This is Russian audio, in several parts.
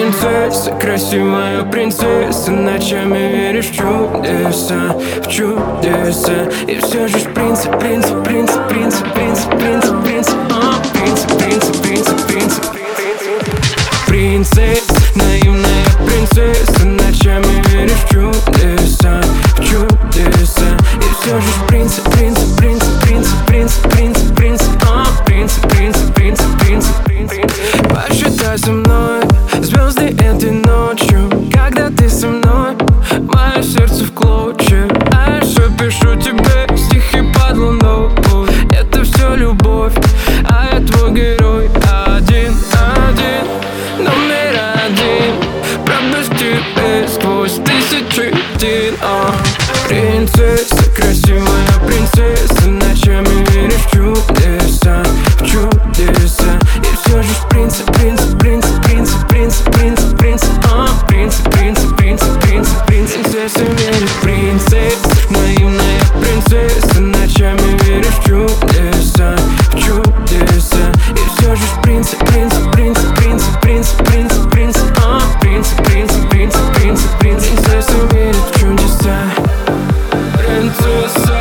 Принцесса, красивая принцесса, ночами веришь в чудеса, в чудеса. И все же принц, принц, принц, принц, принц, принц, принц, принц, принц, принц, принц. Принцесса, наивная принцесса, ночами веришь в чудеса, в чудеса. И все же принц, принц, принц, принц, принц, принц, принц, принц, принц, принц, принц, принц. Посчитай со мной звезды этой ночью, когда ты со мной, мое сердце в клочья. А я все пишу тебе стихи под луной. Это все любовь, а я твой герой. Один, один, номер один. Пропусти сквозь тысячи дин. Принцесса, красивая принцесса, ночами веришь в чудеса, в чудеса. И все же принц, принц, принц, принц, принц, принц, принц, принц, принц, принц, принц, принц. Принцесса верит в принцесса, наивная принцесса, ночами веришь в чудеса, в чудеса. И все же принц, принц, принц, принц, принц, принц, принц, принц, принц, принц, принц, принц. Принцесса верит в чудеса. Принцесса.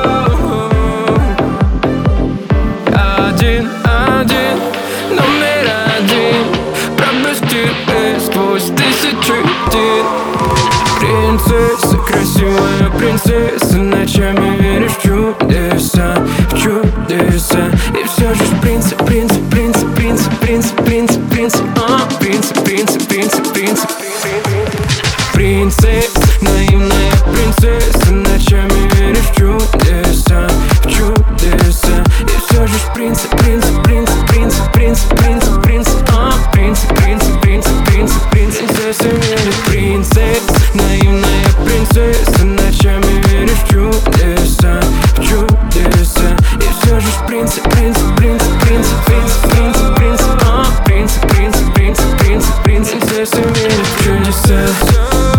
Один, один, номер один. Пропусти сквозь тысячи дин. Принцесса, красивая принцесса, ночами веришь в чудеса, в чудеса. И все же принц, принц, принц, принц, принц, принц, принц, принц, принц, принц, принц. Принцесса, наивная принцесса, ночами веришь в чудеса, в чудеса. И все же принц, принц, принц, принц, принц, принц, принц, принц, принц, принц, принц, принц. Принцесса верит в принцесса, наивная принцесса, ночами веришь в чудеса, в чудеса. И все же принц, принц, принц, принц, принц, принц, принц, принц, принц, принц, принц, принц. Принцесса верит в чудеса.